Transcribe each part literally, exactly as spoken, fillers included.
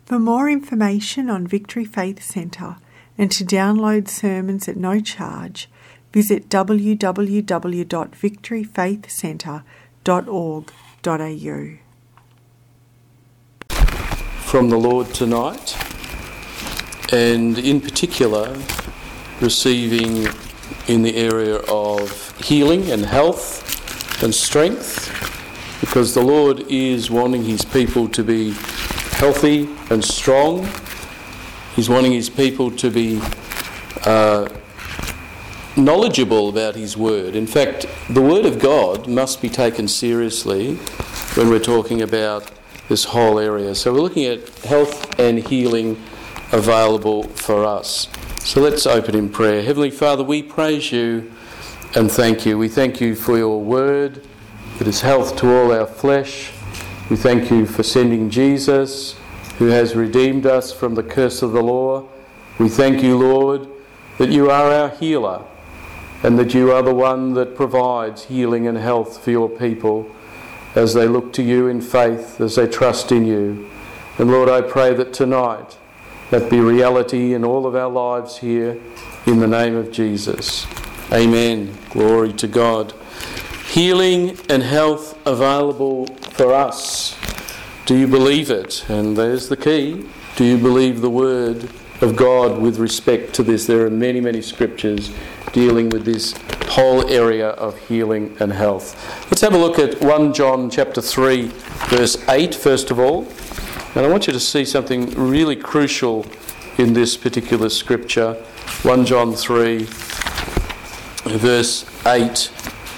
For more information on Victory Faith Centre and to download sermons at no charge, visit w w w dot victory faith centre dot org dot a u. From the Lord tonight, and in particular receiving in the area of healing and health and strength, because the Lord is wanting his people to be healthy and strong. He's wanting his people to be uh, knowledgeable about his word. In fact, the word of God must be taken seriously when we're talking about this whole area. So we're looking at health and healing available for us. So let's open in prayer. Heavenly Father, we praise you and thank you. We thank you for your word that is health to all our flesh. We thank you for sending Jesus, who has redeemed us from the curse of the law. We thank you, Lord, that you are our healer and that you are the one that provides healing and health for your people as they look to you in faith, as they trust in you. And Lord, I pray that tonight that be reality in all of our lives here, in the name of Jesus. Amen. Glory to God. Healing and health available for us. Do you believe it? And there's the key. Do you believe the word of God with respect to this? There are many, many scriptures dealing with this whole area of healing and health. Let's have a look at First John chapter three, verse eight, first of all. And I want you to see something really crucial in this particular scripture. First John three, verse eight.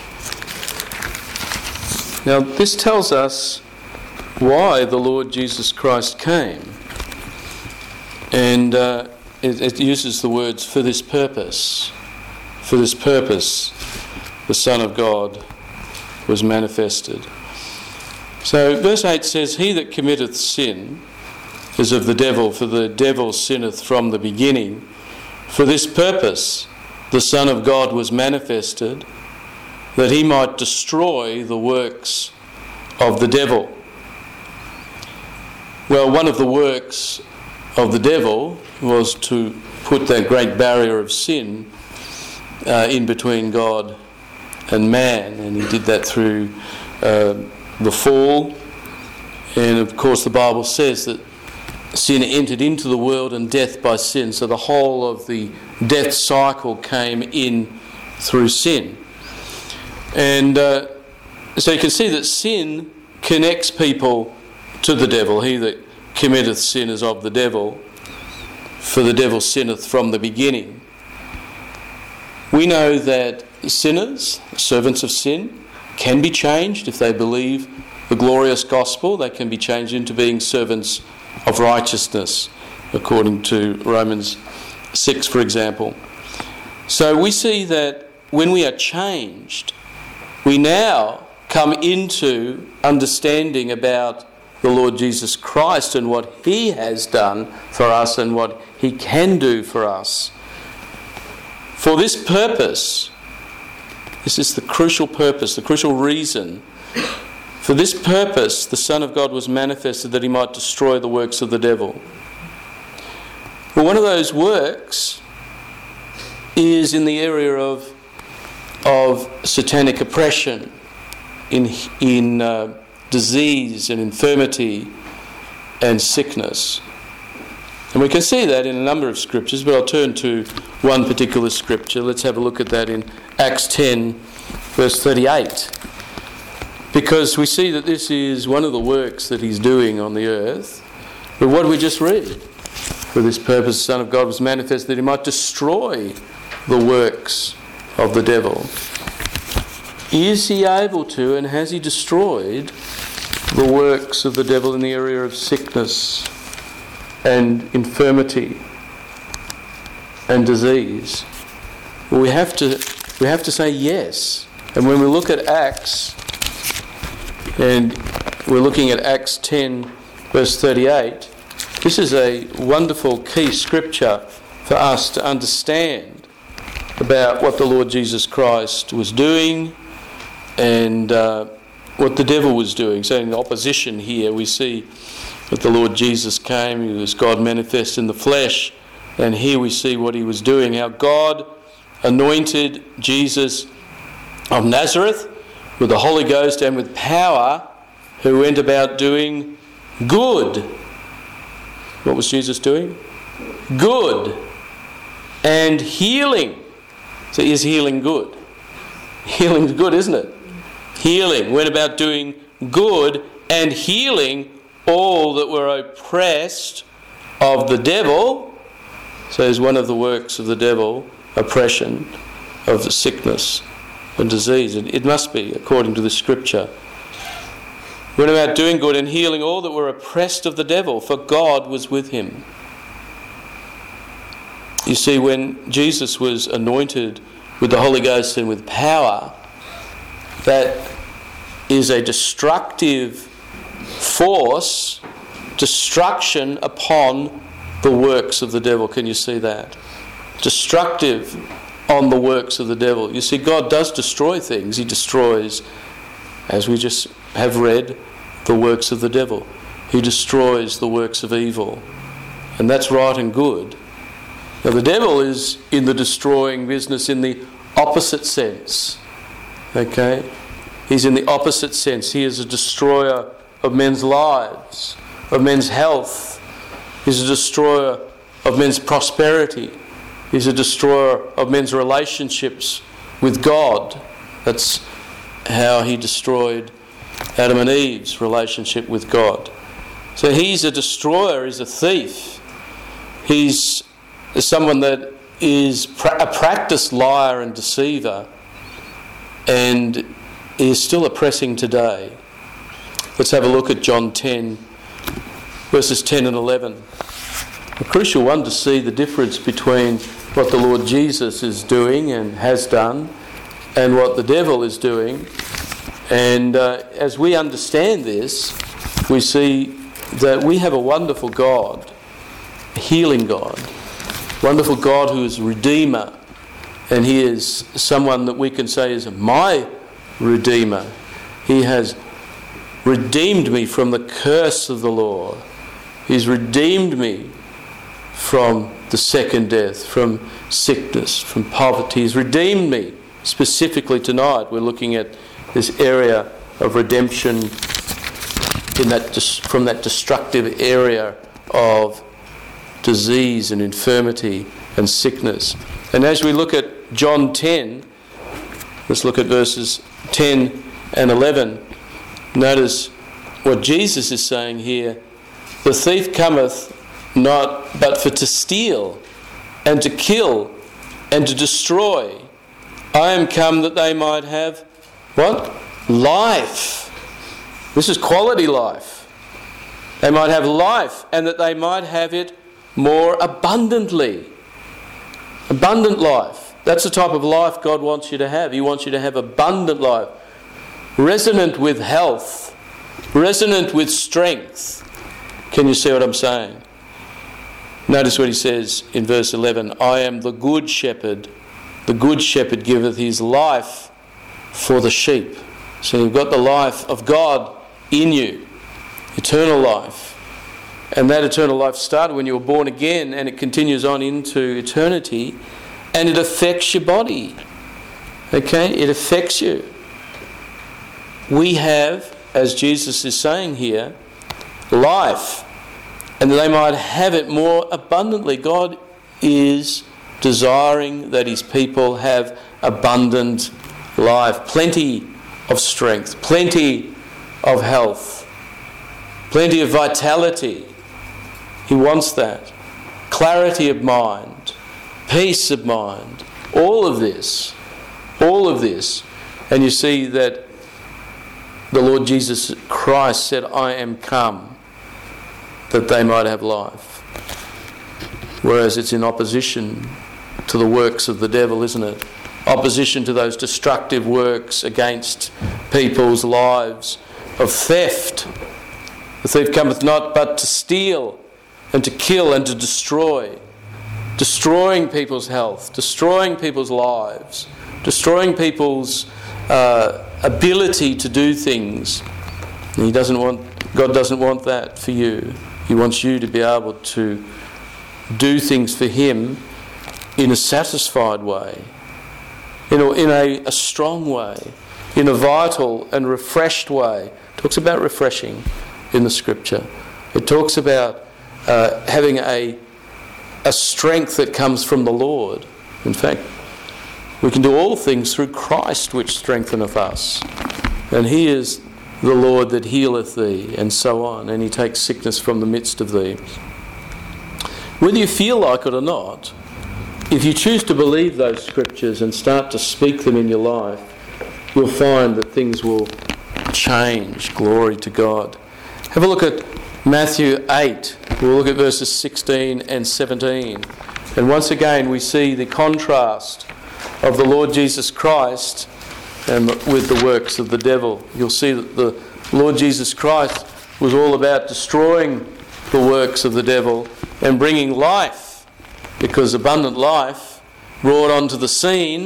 Now, this tells us why the Lord Jesus Christ came. And uh, it, it uses the words, for this purpose. For this purpose, the Son of God was manifested. So, verse eight says, he that committeth sin is of the devil, for the devil sinneth from the beginning. For this purpose, the Son of God was manifested, that he might destroy the works of the devil. Well, one of the works of the devil was to put that great barrier of sin uh, in between God and man, and he did that through uh, the fall. And of course the Bible says that sin entered into the world and death by sin, so the whole of the death cycle came in through sin. And uh, so you can see that sin connects people to the devil. He that committeth sin is of the devil, for the devil sinneth from the beginning. We know that sinners, servants of sin, can be changed if they believe the glorious gospel. They can be changed into being servants of righteousness, according to Romans six, for example. So we see that when we are changed, we now come into understanding about the Lord Jesus Christ and what he has done for us and what he can do for us. For this purpose, this is the crucial purpose, the crucial reason. For this purpose, the Son of God was manifested, that he might destroy the works of the devil. Well, one of those works is in the area of of satanic oppression, in in uh, disease and infirmity and sickness. And we can see that in a number of scriptures, but I'll turn to one particular scripture. Let's have a look at that in Acts ten, verse thirty-eight. Because we see that this is one of the works that he's doing on the earth. But what did we just read? For this purpose the Son of God was manifested, that he might destroy the works of the devil. Is he able to, and has he destroyed the works of the devil in the area of sickness and infirmity and disease? Well, we have to we have to say yes. And when we look at Acts, and we're looking at Acts ten, verse thirty-eight, this is a wonderful key scripture for us to understand about what the Lord Jesus Christ was doing and uh, what the devil was doing. So in opposition here we see But the Lord Jesus came, he was God manifest in the flesh, and here we see what he was doing. How God anointed Jesus of Nazareth with the Holy Ghost and with power, who went about doing good. What was Jesus doing? Good. And healing. So is healing good? Healing's good, isn't it? Healing. Went about doing good and healing all that were oppressed of the devil. So is one of the works of the devil oppression of the sickness and disease. It, it must be, according to the scripture. Went about doing good and healing all that were oppressed of the devil, for God was with him. You see, when Jesus was anointed with the Holy Ghost and with power, that is a destructive force, destruction upon the works of the devil. Can you see that? Destructive on the works of the devil. You see, God does destroy things. He destroys, as we just have read, the works of the devil. He destroys the works of evil. And that's right and good. Now the devil is in the destroying business in the opposite sense. Okay? He's in the opposite sense. He is a destroyer of men's lives, of men's health. He's a destroyer of men's prosperity. He's a destroyer of men's relationships with God. That's how he destroyed Adam and Eve's relationship with God. So he's a destroyer, he's a thief. He's someone that is a practiced liar and deceiver, and is still oppressing today. Let's have a look at John ten, verses ten and eleven. A crucial one to see the difference between what the Lord Jesus is doing and has done and what the devil is doing. And uh, as we understand this, we see that we have a wonderful God, a healing God, wonderful God who is Redeemer, and he is someone that we can say is my Redeemer. He has redeemed me from the curse of the law. He's redeemed me from the second death, from sickness, from poverty. He's redeemed me. Specifically tonight we're looking at this area of redemption in that from that destructive area of disease and infirmity and sickness. And as we look at John ten, let's look at verses ten and eleven. Notice what Jesus is saying here. The thief cometh not but for to steal and to kill and to destroy. I am come that they might have what? Life. This is quality life. They might have life, and that they might have it more abundantly. Abundant life. That's the type of life God wants you to have. He wants you to have abundant life. Resonant with health. Resonant with strength. Can you see what I'm saying? Notice what he says in verse eleven. I am the good shepherd. The good shepherd giveth his life for the sheep. So you've got the life of God in you. Eternal life. And that eternal life started when you were born again, and it continues on into eternity, and it affects your body. Okay? It affects you. We have, as Jesus is saying here, life, and they might have it more abundantly. God is desiring that his people have abundant life, plenty of strength, plenty of health, plenty of vitality. He wants that. Clarity of mind, peace of mind, all of this, all of this. And you see that the Lord Jesus Christ said, I am come that they might have life. Whereas it's in opposition to the works of the devil, isn't it? Opposition to those destructive works against people's lives of theft. The thief cometh not but to steal and to kill and to destroy. Destroying people's health, destroying people's lives, destroying people's uh, ability to do things. And he doesn't want God doesn't want that for you. He wants you to be able to do things for Him in a satisfied way, in a, in a, a strong way, in a vital and refreshed way. It talks about refreshing in the Scripture. It talks about uh, having a, a strength that comes from the Lord. In fact, we can do all things through Christ which strengtheneth us. And He is the Lord that healeth thee, and so on. And He takes sickness from the midst of thee. Whether you feel like it or not, if you choose to believe those scriptures and start to speak them in your life, you'll find that things will change. Glory to God. Have a look at Matthew eight. We'll look at verses sixteen and seventeen. And once again we see the contrast of the Lord Jesus Christ and with the works of the devil. You'll see that the Lord Jesus Christ was all about destroying the works of the devil and bringing life, because abundant life brought onto the scene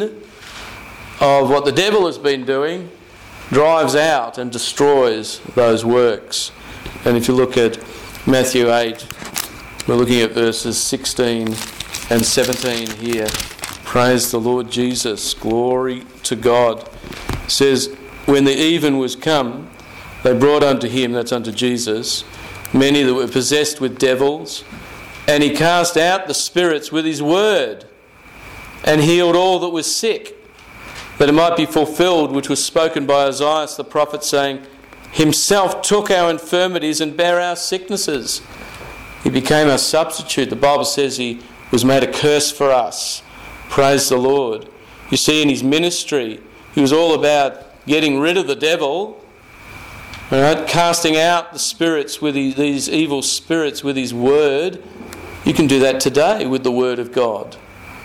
of what the devil has been doing drives out and destroys those works. And if you look at Matthew eight, we're looking at verses sixteen and seventeen here. Praise the Lord Jesus. Glory to God. It says, when the even was come, they brought unto Him, that's unto Jesus, many that were possessed with devils, and He cast out the spirits with His word, and healed all that was sick, that it might be fulfilled which was spoken by Isaiah the prophet, saying, Himself took our infirmities and bare our sicknesses. He became our substitute. The Bible says He was made a curse for us. Praise the Lord. You see, in His ministry, He was all about getting rid of the devil, all right, casting out the spirits with his, these evil spirits with His word. You can do that today with the word of God.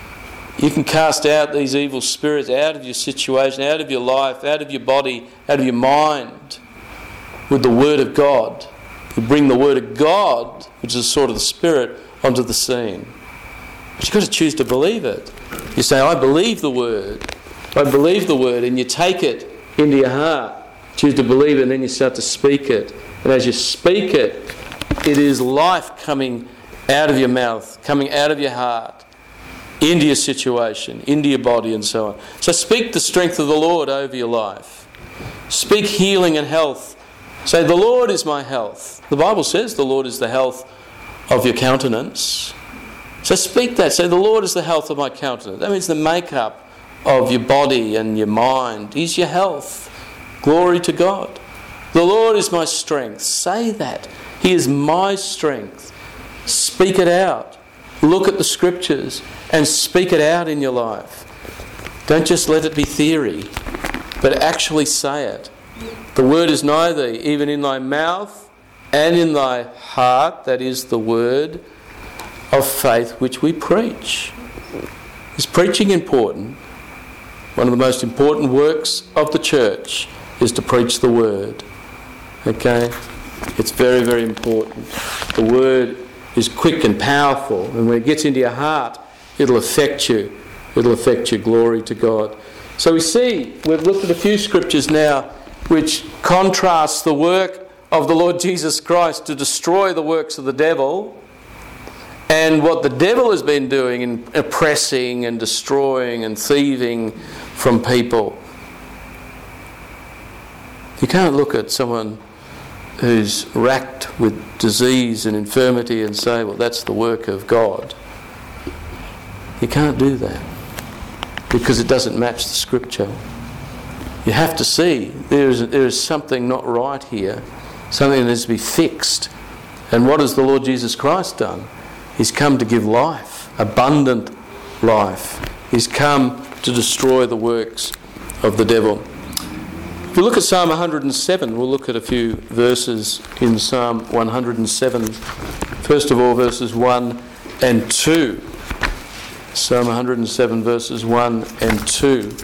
You can cast out these evil spirits out of your situation, out of your life, out of your body, out of your mind with the word of God. You bring the word of God, which is sort of the Spirit, onto the scene. But you've got to choose to believe it. You say, I believe the word. I believe the word, and you take it into your heart. Choose to believe it, and then you start to speak it. And as you speak it, it is life coming out of your mouth, coming out of your heart, into your situation, into your body, and so on. So speak the strength of the Lord over your life. Speak healing and health. Say, the Lord is my health. The Bible says the Lord is the health of your countenance. So speak that. Say, the Lord is the health of my countenance. That means the makeup of your body and your mind. He's your health. Glory to God. The Lord is my strength. Say that. He is my strength. Speak it out. Look at the scriptures and speak it out in your life. Don't just let it be theory, but actually say it. The word is nigh thee, even in thy mouth and in thy heart. That is the word of faith which we preach. Is preaching important? One of the most important works of the church is to preach the word. Okay? It's very, very important. The word is quick and powerful, and when it gets into your heart, it'll affect you. It'll affect you. Glory to God. So we see, we've looked at a few scriptures now which contrast the work of the Lord Jesus Christ to destroy the works of the devil and what the devil has been doing in oppressing and destroying and thieving from people. You can't look at someone who's racked with disease and infirmity and say, well, that's the work of God. You can't do that because it doesn't match the scripture. You have to see there is, there is something not right here, something that needs to be fixed. And what has the Lord Jesus Christ done? He's come to give life, abundant life. He's come to destroy the works of the devil. If you look at Psalm one hundred and seven, we'll look at a few verses in Psalm one hundred and seven. First of all, verses one and two. Psalm one hundred and seven, verses one and two.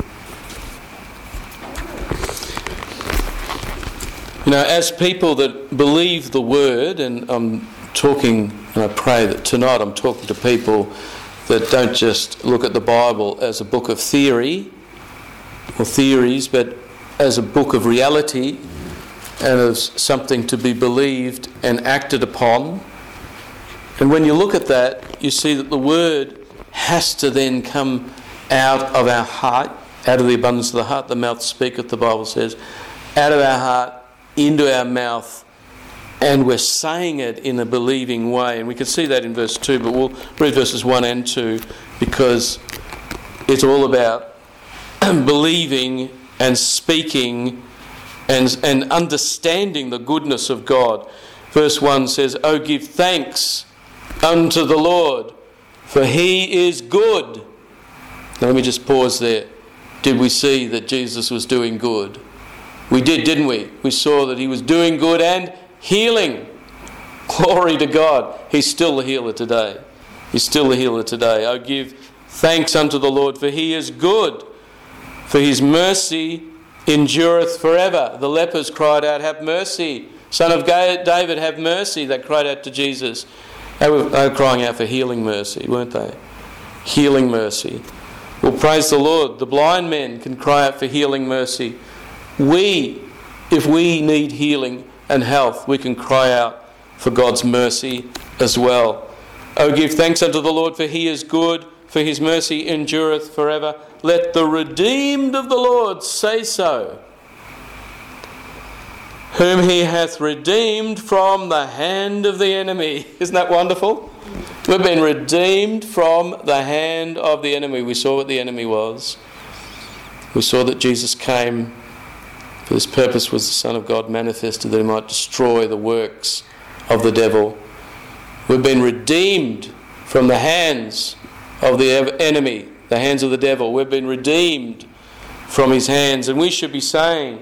You know, as people that believe the word, and I'm talking, and I pray that tonight I'm talking to people that don't just look at the Bible as a book of theory or theories, but as a book of reality, and as something to be believed and acted upon. And when you look at that, you see that the word has to then come out of our heart, out of the abundance of the heart, the mouth speaketh, the Bible says, out of our heart into our mouth, and we're saying it in a believing way. And we can see that in verse two, but we'll read verses one and two because it's all about believing and speaking and, and understanding the goodness of God. Verse one says, "Oh, give thanks unto the Lord, for he is good." Now let me just pause there. Did we see that Jesus was doing good? We did, didn't we? We saw that he was doing good and healing. Glory to God. He's still the healer today. He's still the healer today. "Oh, give thanks unto the Lord, for he is good, for his mercy endureth forever." The lepers cried out, "Have mercy. Son of David, have mercy." They cried out to Jesus. They were, they were crying out for healing mercy, weren't they? Healing mercy. Well, praise the Lord. The blind men can cry out for healing mercy. We, if we need healing and health, we can cry out for God's mercy as well. "Oh, give thanks unto the Lord, for he is good, for his mercy endureth forever. Let the redeemed of the Lord say so, whom he hath redeemed from the hand of the enemy." Isn't that wonderful? We've been redeemed from the hand of the enemy. We saw what the enemy was. We saw that Jesus came for this purpose, was the Son of God manifested, that he might destroy the works of the devil. We've been redeemed from the hands of the enemy, the hands of the devil. We've been redeemed from his hands, and we should be saying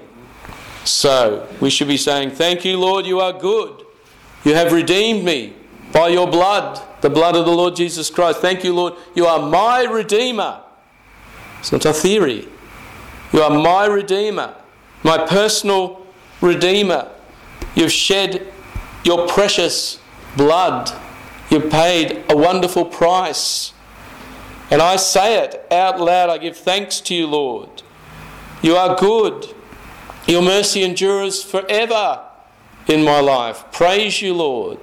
so. We should be saying, "Thank you, Lord, you are good. You have redeemed me by your blood, the blood of the Lord Jesus Christ. Thank you, Lord, you are my Redeemer." It's not a theory. You are my Redeemer, my personal Redeemer. You've shed your precious blood. You've paid a wonderful price. And I say it out loud. I give thanks to you, Lord. You are good. Your mercy endures forever in my life. Praise you, Lord.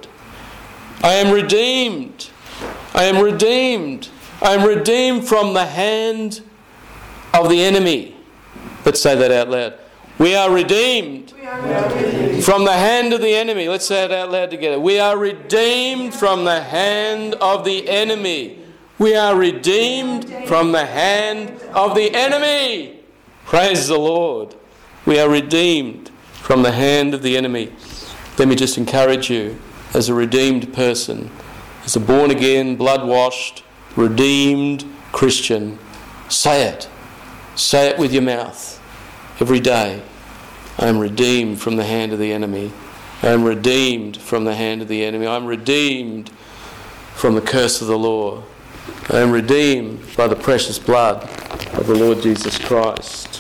I am redeemed. I am redeemed. I am redeemed from the hand of the enemy. Let's say that out loud. We are redeemed, we are redeemed from the hand of the enemy. Let's say it out loud together. We are redeemed from the hand of the enemy. We are redeemed from the hand of the enemy. Praise the Lord. We are redeemed from the hand of the enemy. Let me just encourage you, as a redeemed person, as a born-again, blood-washed, redeemed Christian, say it. Say it with your mouth every day. I am redeemed from the hand of the enemy. I am redeemed from the hand of the enemy. I am redeemed from the curse of the law. I am redeemed by the precious blood of the Lord Jesus Christ.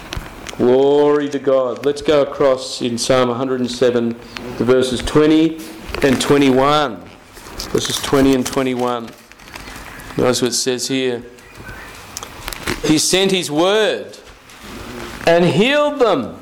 Glory to God. Let's go across in Psalm one hundred seven to verses twenty and twenty-one. Verses twenty and twenty-one. Notice what it says here. He sent his word and healed them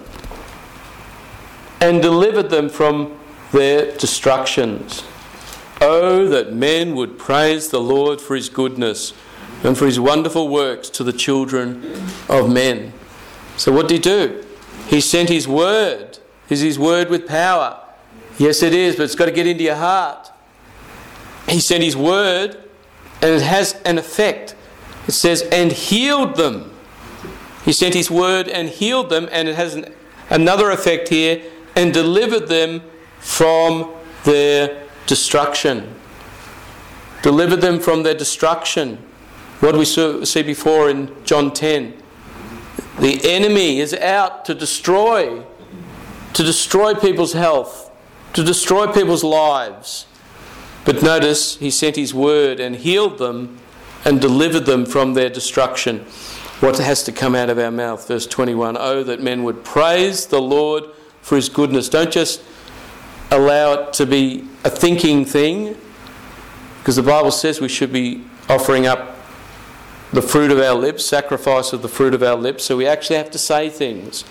and delivered them from their destructions. Oh, that men would praise the Lord for his goodness and for his wonderful works to the children of men. So what did he do? He sent his word. Is his word with power? Yes, it is, but it's got to get into your heart. He sent his word and it has an effect. It says, and healed them. He sent his word and healed them, and it has an, another effect here, and delivered them from their destruction. Delivered them from their destruction. What did we see before in John ten? The enemy is out to destroy, to destroy people's health, to destroy people's lives. But notice, he sent his word and healed them and delivered them from their destruction. What has to come out of our mouth? Verse twenty-one, oh, that men would praise the Lord for his goodness. Don't just allow it to be a thinking thing, because the Bible says we should be offering up the fruit of our lips, sacrifice of the fruit of our lips, so we actually have to say things.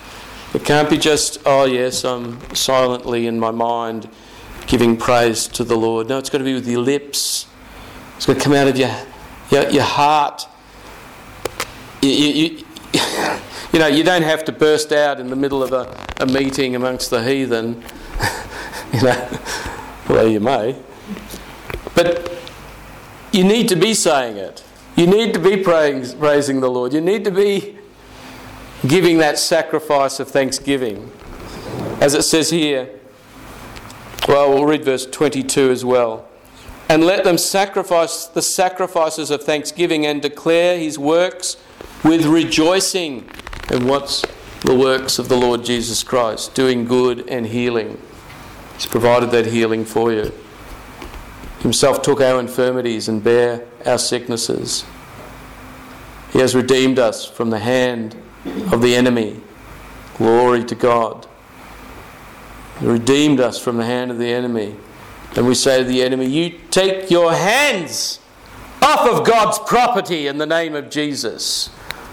It can't be just, oh yes, I'm silently in my mind giving praise to the Lord. No, it's got to be with your lips. It's got to come out of your your, your heart. You, you, you, you know, you don't have to burst out in the middle of a, a meeting amongst the heathen. You know, well, you may. But you need to be saying it. You need to be praying, praising the Lord. You need to be giving that sacrifice of thanksgiving. As it says here, well, we'll read verse twenty-two as well. And let them sacrifice the sacrifices of thanksgiving and declare his works with rejoicing. And what's the works of the Lord Jesus Christ? Doing good and healing. He's provided that healing for you. Himself took our infirmities and bare our sicknesses. He has redeemed us from the hand of the enemy. Glory to God. He redeemed us from the hand of the enemy. And we say to the enemy, you take your hands off of God's property in the name of Jesus.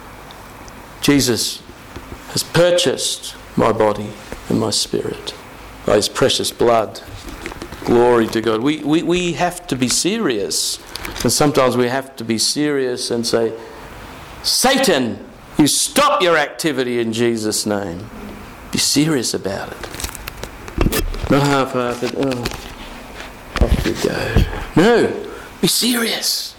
Jesus has purchased my body and my spirit by his precious blood. Glory to God. We, we, we have to be serious. And sometimes we have to be serious and say, Satan, you stop your activity in Jesus' name. Be serious about it. Not half-hearted, oh, off you go. No, be serious.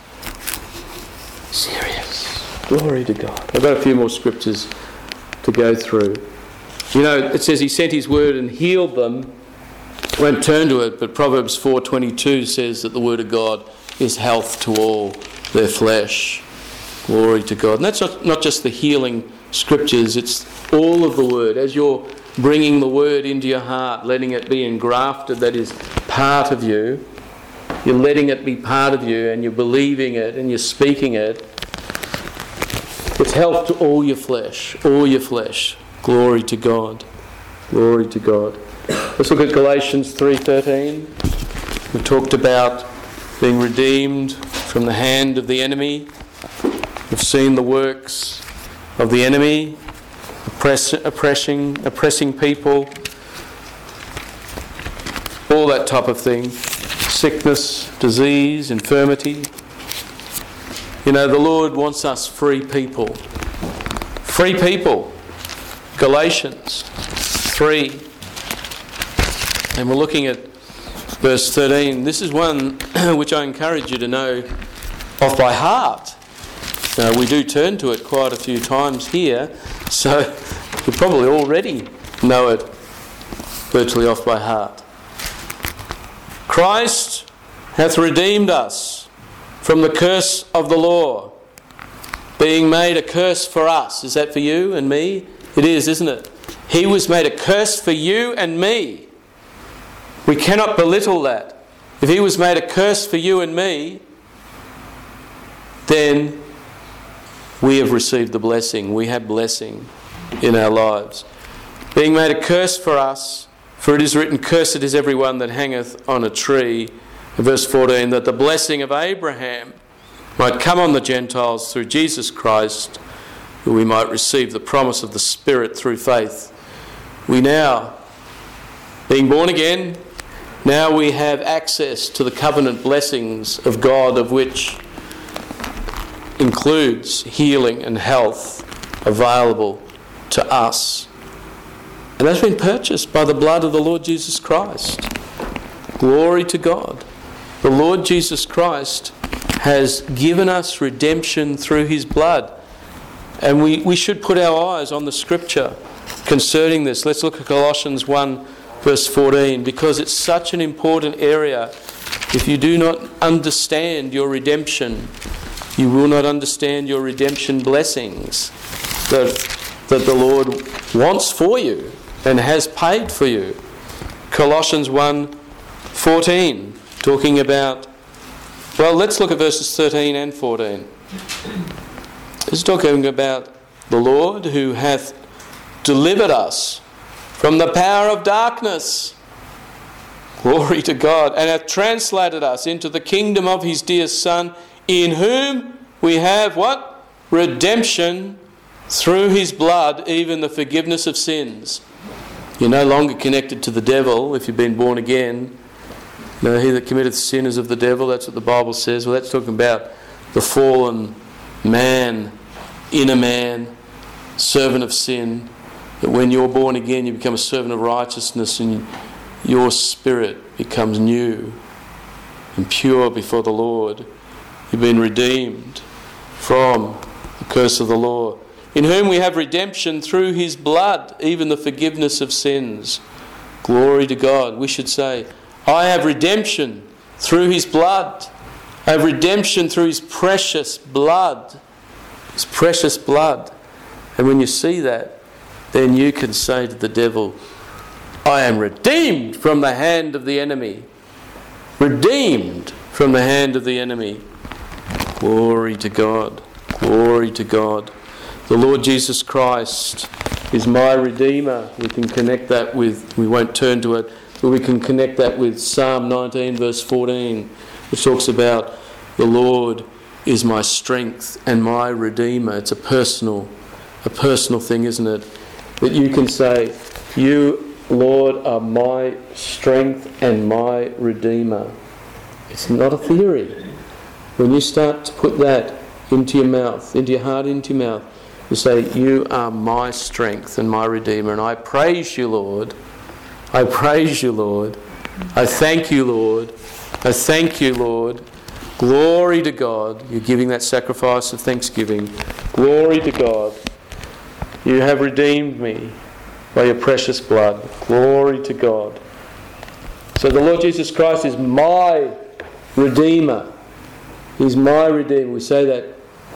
Serious. Glory to God. I've got a few more scriptures to go through. You know, it says he sent his word and healed them. I won't turn to it, but Proverbs four twenty-two says that the word of God is health to all their flesh. Glory to God. And that's not, not just the healing scriptures, it's all of the word. As you're bringing the word into your heart, letting it be engrafted, that is part of you, you're letting it be part of you and you're believing it and you're speaking it. It's health to all your flesh, all your flesh. Glory to God. Glory to God. Let's look at Galatians three thirteen. We've talked about being redeemed from the hand of the enemy. We've seen the works of the enemy, oppress, oppressing, oppressing people, all that type of thing. Sickness, disease, infirmity. You know, the Lord wants us free people. Free people. Galatians three. And we're looking at verse thirteen. This is one which I encourage you to know off by heart. Now, we do turn to it quite a few times here, so you probably already know it virtually off by heart. Christ hath redeemed us from the curse of the law, being made a curse for us. Is that for you and me? It is, isn't it? He was made a curse for you and me. We cannot belittle that. If he was made a curse for you and me, then we have received the blessing. We have blessing in our lives. Being made a curse for us, for it is written, cursed is everyone that hangeth on a tree. In verse fourteen, that the blessing of Abraham might come on the Gentiles through Jesus Christ, that we might receive the promise of the Spirit through faith. We now, being born again, now we have access to the covenant blessings of God, of which includes healing and health available to us. And that's been purchased by the blood of the Lord Jesus Christ. Glory to God. The Lord Jesus Christ has given us redemption through his blood. And we, we should put our eyes on the scripture concerning this. Let's look at Colossians one verse fourteen, because it's such an important area. If you do not understand your redemption, you will not understand your redemption blessings that, that the Lord wants for you and has paid for you. Colossians one fourteen, talking about, well, let's look at verses thirteen and fourteen. It's talking about the Lord who hath delivered us from the power of darkness. Glory to God. And hath translated us into the kingdom of his dear Son, in whom we have what? Redemption through his blood, even the forgiveness of sins. You're no longer connected to the devil if you've been born again. No, he that committeth sin is of the devil. That's what the Bible says. Well, that's talking about the fallen man, inner man, servant of sin. That when you're born again, you become a servant of righteousness, and your spirit becomes new and pure before the Lord. You've been redeemed from the curse of the law. In whom we have redemption through his blood, even the forgiveness of sins. Glory to God. We should say, I have redemption through his blood. I have redemption through his precious blood. His precious blood. And when you see that, then you can say to the devil, I am redeemed from the hand of the enemy. Redeemed from the hand of the enemy. Glory to God. Glory to God. The Lord Jesus Christ is my Redeemer. We can connect that with, we won't turn to it, but we can connect that with Psalm nineteen verse fourteen, which talks about the Lord is my strength and my Redeemer. It's a personal, a personal thing, isn't it? That you can say, you, Lord, are my strength and my Redeemer. It's not a theory. When you start to put that into your mouth, into your heart, into your mouth, you say, you are my strength and my Redeemer, and I praise you, Lord. I praise you, Lord. I thank you, Lord. I thank you, Lord. Glory to God. You're giving that sacrifice of thanksgiving. Glory to God. You have redeemed me by your precious blood. Glory to God. So the Lord Jesus Christ is my Redeemer. He's my Redeemer. We say that.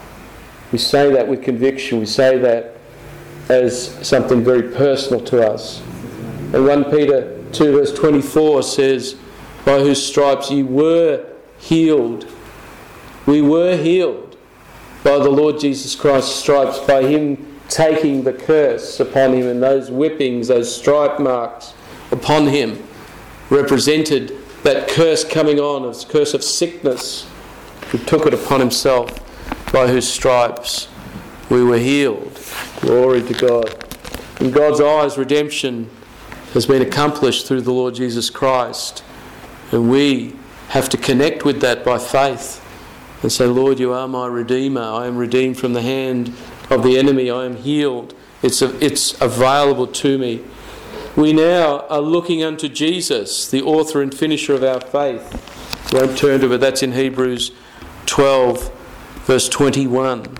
We say that with conviction. We say that as something very personal to us. And First Peter two verse twenty-four says, by whose stripes ye were healed. We were healed by the Lord Jesus Christ's stripes, by him taking the curse upon him, and those whippings, those stripe marks upon him represented that curse coming on, a curse of sickness. He took it upon himself, by whose stripes we were healed. Glory to God. In God's eyes, redemption has been accomplished through the Lord Jesus Christ. And we have to connect with that by faith and say, Lord, you are my Redeemer. I am redeemed from the hand of the enemy. I am healed. It's, a, it's available to me. We now are looking unto Jesus, the author and finisher of our faith. We won't turn to it. That's in Hebrews twelve. Verse twenty-one.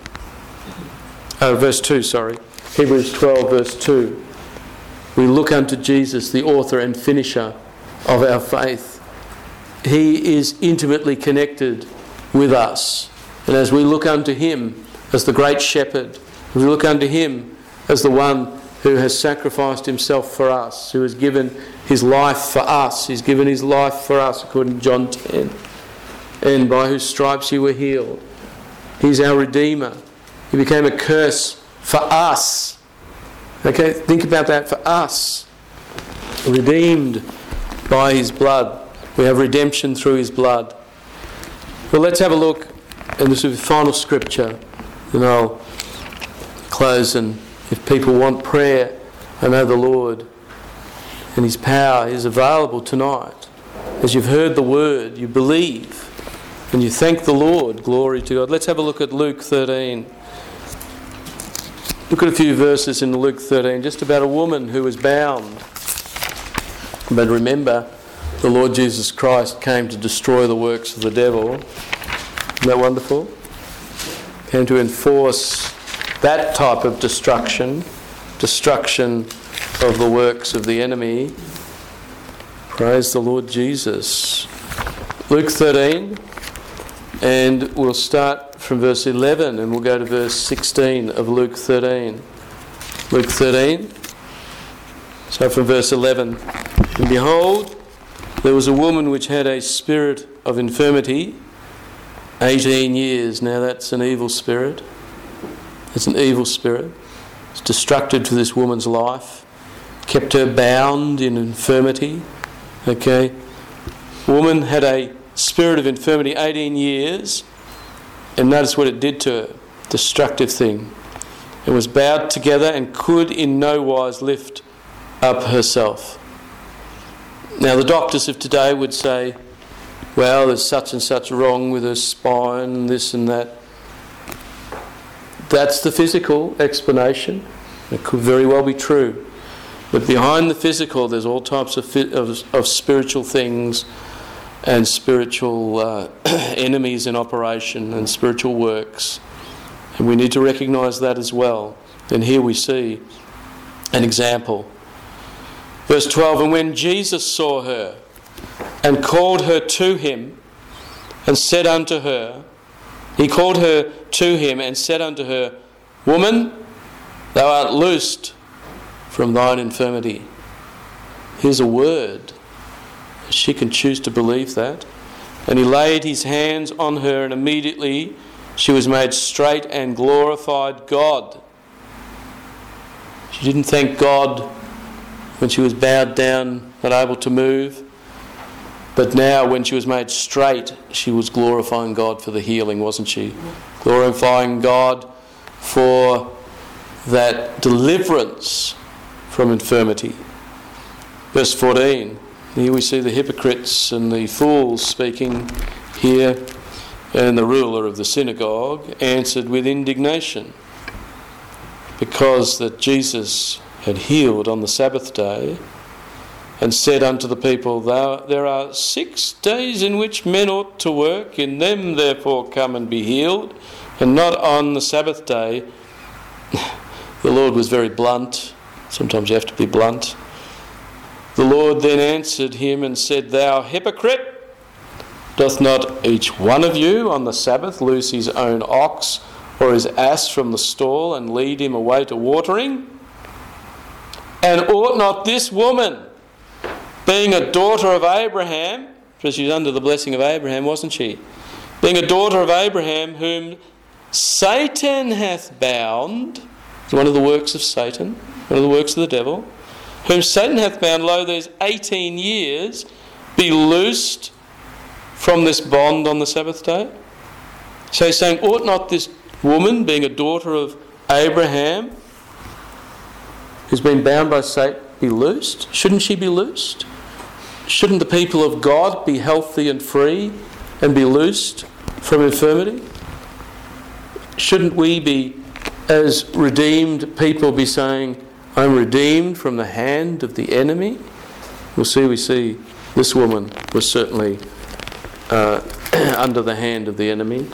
Oh, verse two, sorry. Hebrews twelve, verse two. We look unto Jesus, the author and finisher of our faith. He is intimately connected with us. And as we look unto him as the great shepherd, as we look unto him as the one who has sacrificed himself for us, who has given his life for us, he's given his life for us, according to John ten. And by whose stripes you were healed. He's our Redeemer. He became a curse for us. Okay, think about that, for us. Redeemed by his blood. We have redemption through his blood. Well, let's have a look, and this is the final scripture, and I'll close. And if people want prayer, I know the Lord and his power is available tonight. As you've heard the word, you believe. And you thank the Lord. Glory to God. Let's have a look at Luke thirteen. Look at a few verses in Luke thirteen, just about a woman who was bound. But remember, the Lord Jesus Christ came to destroy the works of the devil. Isn't that wonderful? Came to enforce that type of destruction, destruction of the works of the enemy. Praise the Lord Jesus. Luke thirteen. And we'll start from verse eleven and we'll go to verse sixteen of Luke thirteen. Luke thirteen. So from verse eleven. And behold, there was a woman which had a spirit of infirmity, eighteen years. Now that's an evil spirit. It's an evil spirit. It's destructive to this woman's life. Kept her bound in infirmity. Okay. Woman had a spirit of infirmity, eighteen years, and notice what it did to her. Destructive thing. and was bowed together and could in no wise lift up herself. Now the doctors of today would say, well, there's such and such wrong with her spine, this and that. That's the physical explanation. It could very well be true. But behind the physical, there's all types of, of, of spiritual things and spiritual uh, enemies in operation and spiritual works. And we need to recognise that as well. And here we see an example. Verse twelve, and when Jesus saw her and called her to him and said unto her, he called her to him and said unto her, Woman, thou art loosed from thine infirmity. Here's a word. She can choose to believe that. And he laid his hands on her, and immediately she was made straight and glorified God. She didn't thank God when she was bowed down, not able to move. But now when she was made straight, she was glorifying God for the healing, wasn't she? Glorifying God for that deliverance from infirmity. Verse fourteen. Here we see the hypocrites and the fools speaking here, and the ruler of the synagogue answered with indignation, because that Jesus had healed on the Sabbath day, and said unto the people, There are six days in which men ought to work, in them therefore come and be healed, and not on the Sabbath day. The Lord was very blunt. Sometimes you have to be blunt. The Lord then answered him and said, Thou hypocrite, doth not each one of you on the Sabbath loose his own ox or his ass from the stall and lead him away to watering? And ought not this woman, being a daughter of Abraham, because she was under the blessing of Abraham, wasn't she? Being a daughter of Abraham, whom Satan hath bound, it's one of the works of Satan, one of the works of the devil, whom Satan hath bound, lo, these eighteen years, be loosed from this bond on the Sabbath day? So he's saying, ought not this woman, being a daughter of Abraham, who's been bound by Satan, be loosed? Shouldn't she be loosed? Shouldn't the people of God be healthy and free and be loosed from infirmity? Shouldn't we be, as redeemed people, be saying, I'm redeemed from the hand of the enemy? We'll see, we see this woman was certainly uh, under the hand of the enemy.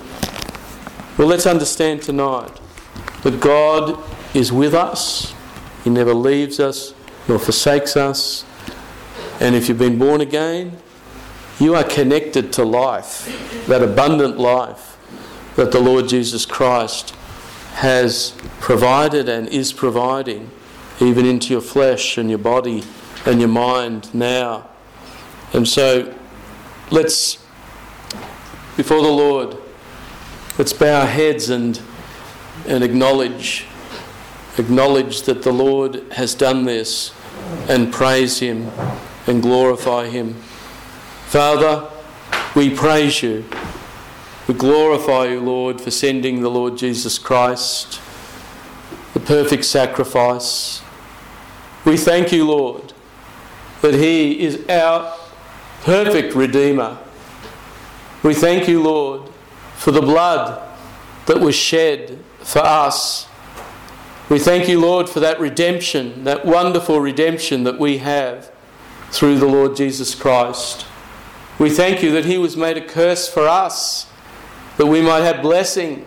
Well, let's understand tonight that God is with us. He never leaves us nor forsakes us. And if you've been born again, you are connected to life, that abundant life that the Lord Jesus Christ has provided and is providing, even into your flesh and your body and your mind now. And so let's, before the Lord, let's bow our heads and and acknowledge acknowledge that the Lord has done this, and praise him and glorify him. Father, we praise you. We glorify you, Lord, for sending the Lord Jesus Christ, the perfect sacrifice. We thank you, Lord, that he is our perfect Redeemer. We thank you, Lord, for the blood that was shed for us. We thank you, Lord, for that redemption, that wonderful redemption that we have through the Lord Jesus Christ. We thank you that he was made a curse for us, that we might have blessing.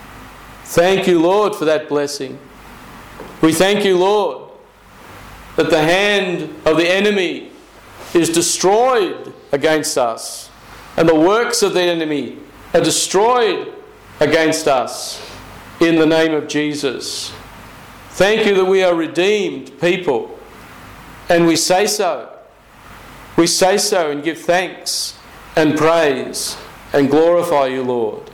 Thank you, Lord, for that blessing. We thank you, Lord, that the hand of the enemy is destroyed against us, and the works of the enemy are destroyed against us in the name of Jesus. Thank you that we are redeemed people, and we say so. We say so and give thanks and praise and glorify you, Lord.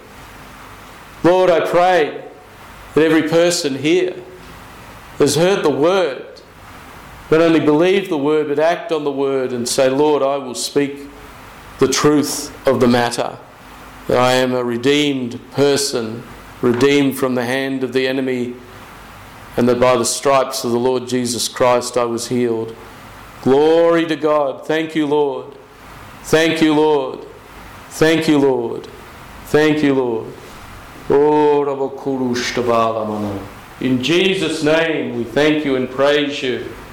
Lord, I pray that every person here has heard the word, not only believe the word, but act on the word and say, Lord, I will speak the truth of the matter, that I am a redeemed person, redeemed from the hand of the enemy, and that by the stripes of the Lord Jesus Christ I was healed. Glory to God. Thank you, Lord. Thank you, Lord. Thank you, Lord. Thank you, Lord. In Jesus' name we thank you and praise you.